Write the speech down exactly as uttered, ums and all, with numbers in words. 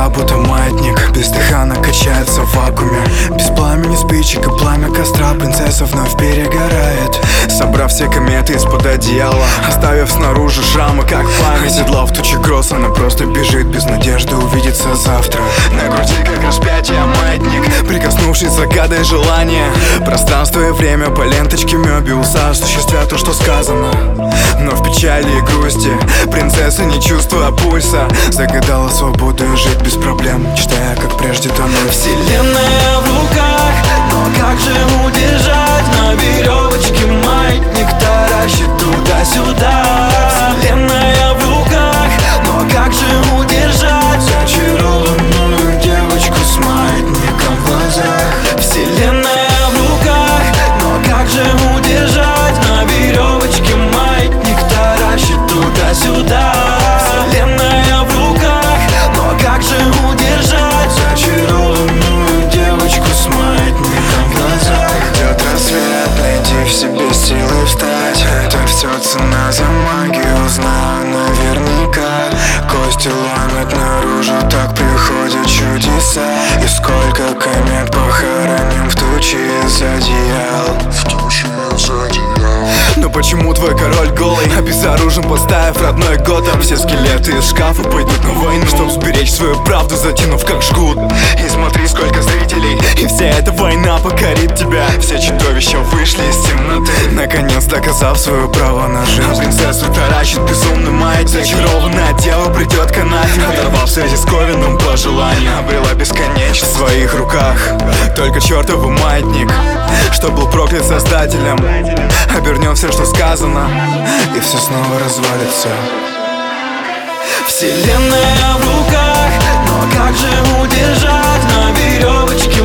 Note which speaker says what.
Speaker 1: будто маятник, бездыханно качается в вакууме. Без пламени спичек и пламя костра принцесса вновь перегорает, собрав все кометы из-под одеяла, оставив снаружи шрамы, как пламя. Седла в тучи гроз, она просто бежит без надежды увидеться завтра. На груди как распятие маятник, прикоснувшись, загадая желание. Пространство и время по ленточке Мёбиуса осуществят то, что сказано. Но в печали и грусти принцесса, не чувствуя пульса, загадала свободу и жить без проблем, мечтая, как прежде, тонуть.
Speaker 2: Вселенная в руках, но как же удержать? На веревочке маятник таращит туда-сюда. Вселенная в руках, но как же удержать зачарованную девочку с маятником в глазах? Вселенная в руках, но как же удержать? На веревочке маятник таращит туда-сюда. Вселенная в руках, но как же удержать зачарованную девочку с маятником в глазах?
Speaker 1: Идет рассвет, найди в себе силы встать. Это все цена за магию, знаю наверняка. Кости ломят наружу, так приходят чудеса. И сколько комет похороним в тучи из одеял, в тучи из одеял. Но почему твой король голый, обезоружен, поставив родной Готэм? Все скелеты из шкафа пойдут на войну, чтоб сберечь свою правду, затянув как жгут. И смотри, сколько зрителей, и вся эта война покорит тебя. Все чудовища вышли из темноты, наконец доказав свое право на жизнь. Принцессу таращит безумный маятник, зачарованная дева придет к анафеме, оторвав связи с Ковином по желанию, обрела бесконечность в своих руках. Только чертов маятник, что был проклят создателем, обернет все, что сказано, и все снова развалится.
Speaker 2: Вселенная в руках, но как же удержать? На веревочке